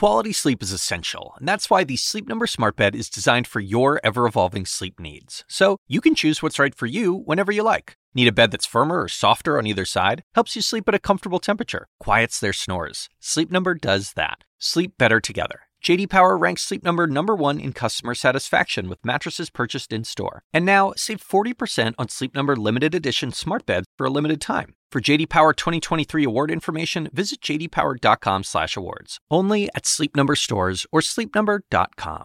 Quality sleep is essential, and that's why the Sleep Number Smart Bed is designed for your ever-evolving sleep needs. So you can choose what's right for you whenever you like. Need a bed that's firmer or softer on either side? Helps you sleep at a comfortable temperature. Quiets their snores. Sleep Number does that. Sleep better together. J.D. Power ranks Sleep Number #1 in customer satisfaction with mattresses purchased in-store. And now, save 40% on Sleep Number limited edition smart beds for a limited time. For J.D. Power 2023 award information, visit jdpower.com/awards. Only at Sleep Number stores or sleepnumber.com.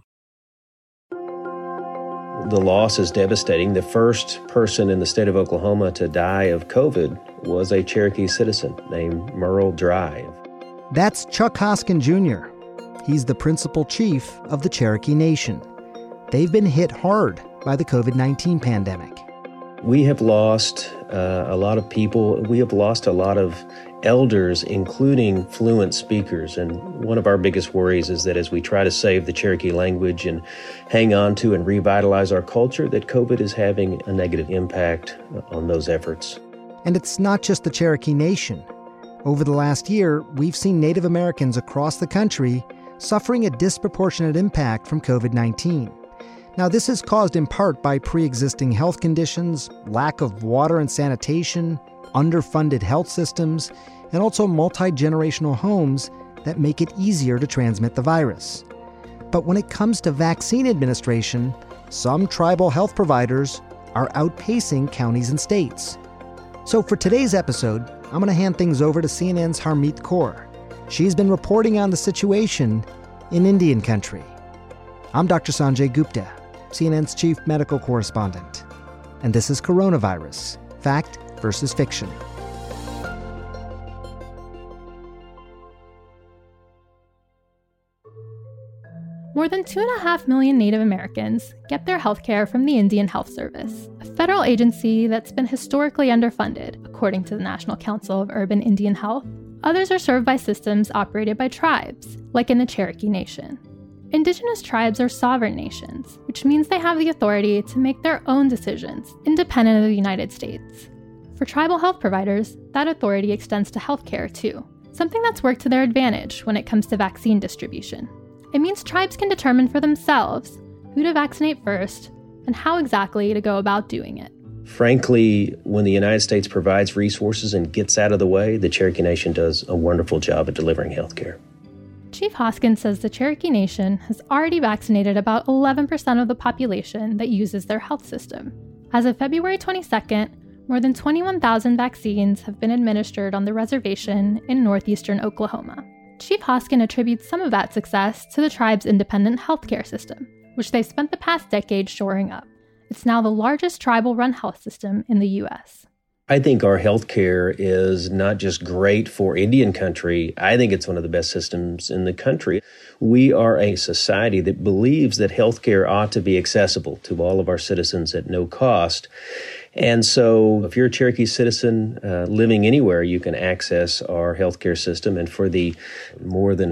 The loss is devastating. The first person in the state of Oklahoma to die of COVID was a Cherokee citizen named Merle Drive. That's Chuck Hoskin Jr. He's the principal chief of the Cherokee Nation. They've been hit hard by the COVID-19 pandemic. We have lost a lot of people. We have lost a lot of elders, including fluent speakers. And one of our biggest worries is that as we try to save the Cherokee language and hang on to and revitalize our culture, that COVID is having a negative impact on those efforts. And it's not just the Cherokee Nation. Over the last year, we've seen Native Americans across the country suffering a disproportionate impact from COVID-19. Now, this is caused in part by pre-existing health conditions, lack of water and sanitation, underfunded health systems, and also multi-generational homes that make it easier to transmit the virus. But when it comes to vaccine administration, some tribal health providers are outpacing counties and states. So for today's episode, I'm going to hand things over to CNN's Harmeet Kaur. She's been reporting on the situation in Indian country. I'm Dr. Sanjay Gupta, CNN's chief medical correspondent. And this is Coronavirus, Fact versus Fiction. More than 2.5 million Native Americans get their health care from the Indian Health Service, a federal agency that's been historically underfunded, according to the National Council of Urban Indian Health. Others are served by systems operated by tribes, like in the Cherokee Nation. Indigenous tribes are sovereign nations, which means they have the authority to make their own decisions, independent of the United States. For tribal health providers, that authority extends to healthcare too, something that's worked to their advantage when it comes to vaccine distribution. It means tribes can determine for themselves who to vaccinate first and how exactly to go about doing it. Frankly, when the United States provides resources and gets out of the way, the Cherokee Nation does a wonderful job at delivering health care. Chief Hoskin says the Cherokee Nation has already vaccinated about 11% of the population that uses their health system. As of February 22nd, more than 21,000 vaccines have been administered on the reservation in northeastern Oklahoma. Chief Hoskin attributes some of that success to the tribe's independent healthcare system, which they've spent the past decade shoring up. It's now the largest tribal-run health system in the U.S. I think our healthcare is not just great for Indian country. I think it's one of the best systems in the country. We are a society that believes that healthcare ought to be accessible to all of our citizens at no cost. And so if you're a Cherokee citizen living anywhere, you can access our healthcare system. And for the more than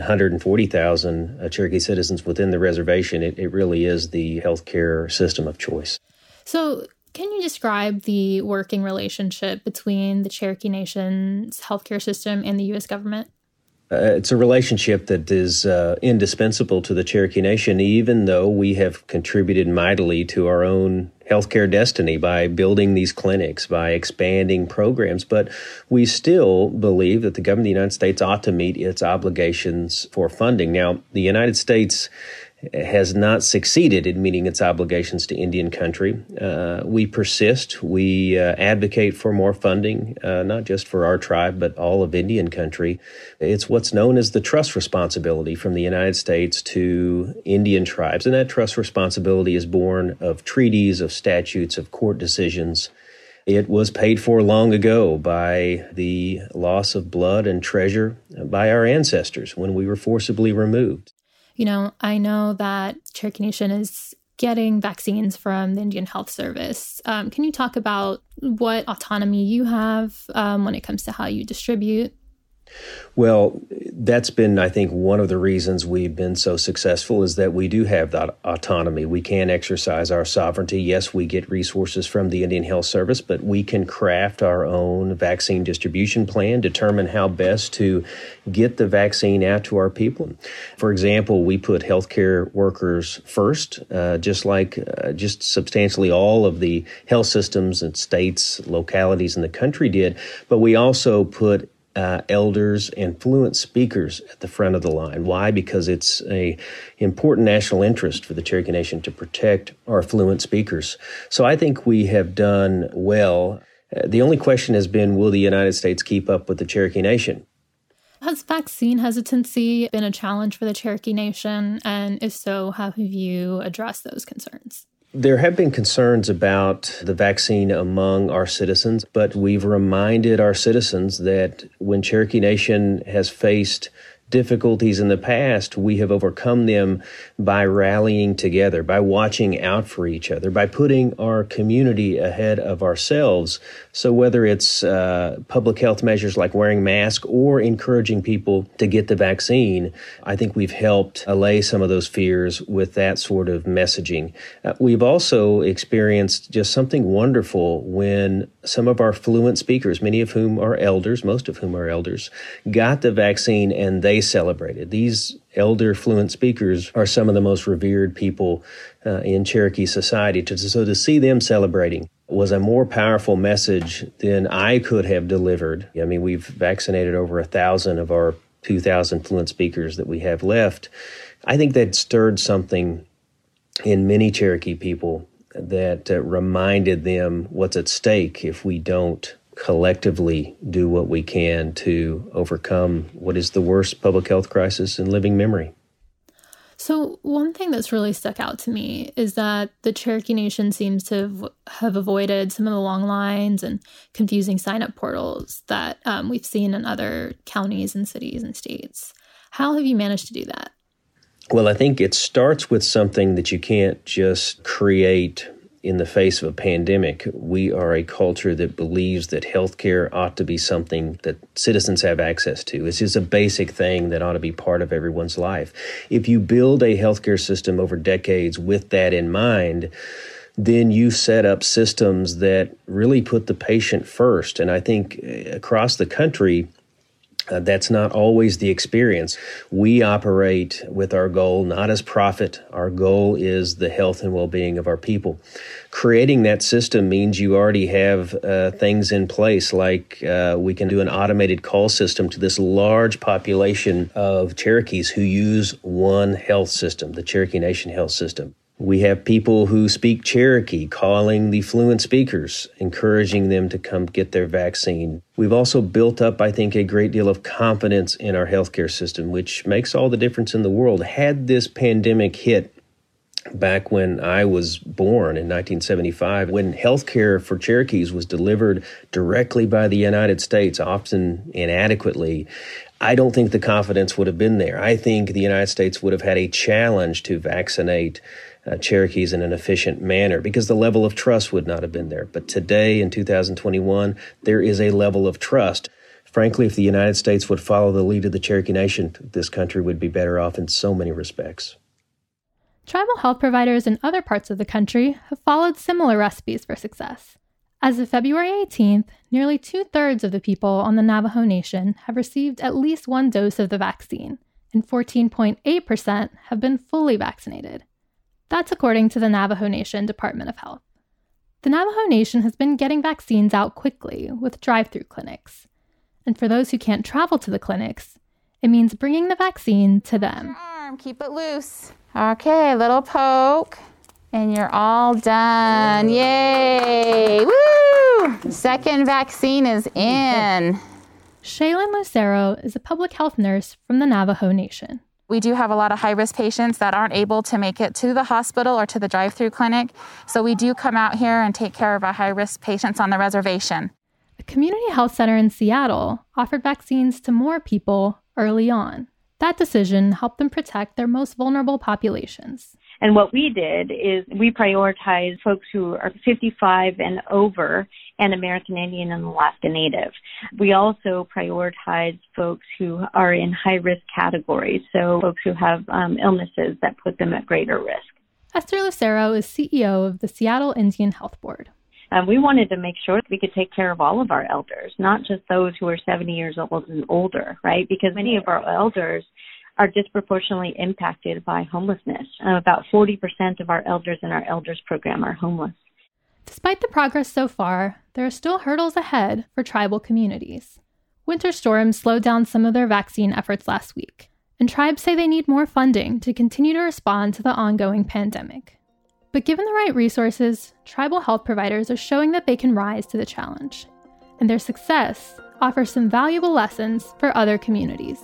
140,000 Cherokee citizens within the reservation, it really is the healthcare system of choice. So can you describe the working relationship between the Cherokee Nation's healthcare system and the U.S. government? It's a relationship that is indispensable to the Cherokee Nation, even though we have contributed mightily to our own healthcare destiny by building these clinics, by expanding programs. But we still believe that the government of the United States ought to meet its obligations for funding. Now, the United States has not succeeded in meeting its obligations to Indian country. We persist. We advocate for more funding, not just for our tribe, but all of Indian country. It's what's known as the trust responsibility from the United States to Indian tribes. And that trust responsibility is born of treaties, of statutes, of court decisions. It was paid for long ago by the loss of blood and treasure by our ancestors when we were forcibly removed. You know, I know that Cherokee Nation is getting vaccines from the Indian Health Service. Can you talk about what autonomy you have when it comes to how you distribute Well, that's been, I think, one of the reasons we've been so successful is that we do have that autonomy. We can exercise our sovereignty. Yes, we get resources from the Indian Health Service, but we can craft our own vaccine distribution plan, determine how best to get the vaccine out to our people. For example, we put healthcare workers first, just substantially all of the health systems and states, localities in the country did, but we also put elders and fluent speakers at the front of the line. Why? Because it's an important national interest for the Cherokee Nation to protect our fluent speakers. So I think we have done well. The only question has been, will the United States keep up with the Cherokee Nation? Has vaccine hesitancy been a challenge for the Cherokee Nation? And if so, how have you addressed those concerns? There have been concerns about the vaccine among our citizens, but we've reminded our citizens that when Cherokee Nation has faced difficulties in the past, we have overcome them by rallying together, by watching out for each other, by putting our community ahead of ourselves. So whether it's public health measures like wearing masks or encouraging people to get the vaccine, I think we've helped allay some of those fears with that sort of messaging. We've also experienced just something wonderful when some of our fluent speakers, many of whom are elders, most of whom are elders, got the vaccine and they celebrated. These elder fluent speakers are some of the most revered people in Cherokee society. So to see them celebrating was a more powerful message than I could have delivered. I mean, we've vaccinated over 1,000 of our 2,000 fluent speakers that we have left. I think that stirred something in many Cherokee people that reminded them what's at stake if we don't collectively do what we can to overcome what is the worst public health crisis in living memory. So one thing that's really stuck out to me is that the Cherokee Nation seems to have avoided some of the long lines and confusing sign-up portals that we've seen in other counties and cities and states. How have you managed to do that? Well, I think it starts with something that you can't just create in the face of a pandemic. We are a culture that believes that healthcare ought to be something that citizens have access to. It's just a basic thing that ought to be part of everyone's life. If you build a healthcare system over decades with that in mind, then you set up systems that really put the patient first. And I think across the country, that's not always the experience. We operate with our goal not as profit. Our goal is the health and well-being of our people. Creating that system means you already have things in place, like we can do an automated call system to this large population of Cherokees who use one health system, the Cherokee Nation Health System. We have people who speak Cherokee calling the fluent speakers, encouraging them to come get their vaccine. We've also built up, I think, a great deal of confidence in our healthcare system, which makes all the difference in the world. Had this pandemic hit back when I was born in 1975, when healthcare for Cherokees was delivered directly by the United States, often inadequately, I don't think the confidence would have been there. I think the United States would have had a challenge to vaccinate Cherokees in an efficient manner because the level of trust would not have been there. But today, in 2021, there is a level of trust. Frankly, if the United States would follow the lead of the Cherokee Nation, this country would be better off in so many respects. Tribal health providers in other parts of the country have followed similar recipes for success. As of February 18th, nearly 2/3 of the people on the Navajo Nation have received at least one dose of the vaccine, and 14.8% have been fully vaccinated. That's according to the Navajo Nation Department of Health. The Navajo Nation has been getting vaccines out quickly with drive-through clinics. And for those who can't travel to the clinics, it means bringing the vaccine to them. Arm, keep it loose. Okay, little poke, and you're all done. Yay! Woo! Second vaccine is in. Shaylin Lucero is a public health nurse from the Navajo Nation. We do have a lot of high-risk patients that aren't able to make it to the hospital or to the drive-through clinic. So we do come out here and take care of our high-risk patients on the reservation. A community health center in Seattle offered vaccines to more people early on. That decision helped them protect their most vulnerable populations. And what we did is we prioritized folks who are 55 and over and American Indian and Alaska Native. We also prioritized folks who are in high-risk categories, so folks who have illnesses that put them at greater risk. Esther Lucero is CEO of the Seattle Indian Health Board. We wanted to make sure that we could take care of all of our elders, not just those who are 70 years old and older, right? Because many of our elders are disproportionately impacted by homelessness. About 40% of our elders in our elders program are homeless. Despite the progress so far, there are still hurdles ahead for tribal communities. Winter storms slowed down some of their vaccine efforts last week, and tribes say they need more funding to continue to respond to the ongoing pandemic. But given the right resources, tribal health providers are showing that they can rise to the challenge, and their success offers some valuable lessons for other communities.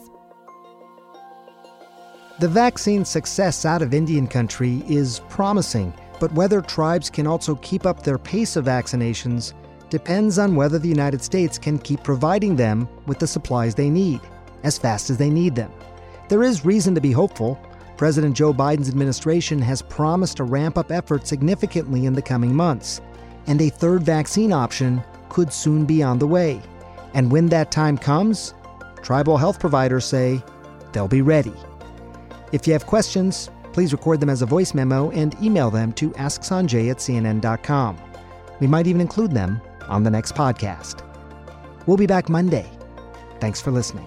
The vaccine success out of Indian country is promising, but whether tribes can also keep up their pace of vaccinations depends on whether the United States can keep providing them with the supplies they need, as fast as they need them. There is reason to be hopeful. President Joe Biden's administration has promised to ramp up efforts significantly in the coming months, and a third vaccine option could soon be on the way. And when that time comes, tribal health providers say they'll be ready. If you have questions, please record them as a voice memo and email them to asksanjay@cnn.com. We might even include them on the next podcast. We'll be back Monday. Thanks for listening.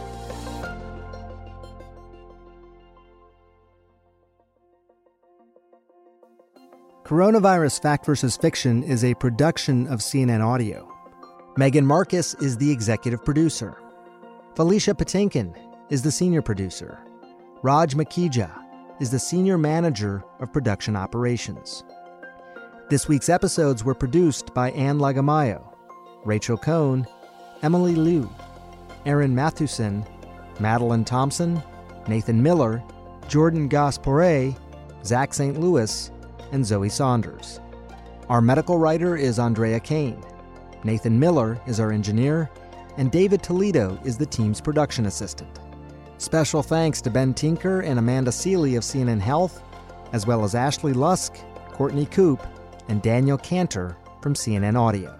Coronavirus Fact vs. Fiction is a production of CNN Audio. Megan Marcus is the executive producer. Felicia Patinkin is the senior producer. Raj Makija is the senior manager of production operations. This week's episodes were produced by Ann Lagamayo, Rachel Cohn, Emily Liu, Aaron Mathewson, Madeline Thompson, Nathan Miller, Jordan Gaspore, Zach St. Louis, and Zoe Saunders. Our medical writer is Andrea Kane. Nathan Miller is our engineer, and David Toledo is the team's production assistant. Special thanks to Ben Tinker and Amanda Seeley of CNN Health, as well as Ashley Lusk, Courtney Koop, and Daniel Cantor from CNN Audio.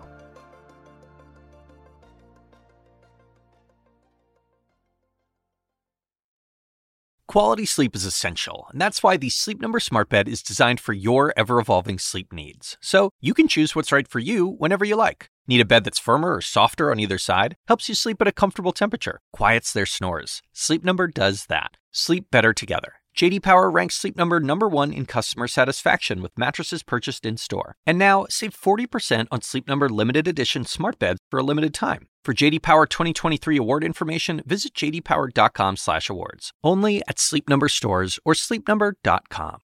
Quality sleep is essential, and that's why the Sleep Number Smart Bed is designed for your ever-evolving sleep needs. So you can choose what's right for you whenever you like. Need a bed that's firmer or softer on either side? Helps you sleep at a comfortable temperature, quiets their snores. Sleep Number does that. Sleep better together. J.D. Power ranks Sleep Number #1 in customer satisfaction with mattresses purchased in-store. And now, save 40% on Sleep Number limited edition smart beds for a limited time. For J.D. Power 2023 award information, visit jdpower.com/awards. Only at Sleep Number stores or sleepnumber.com.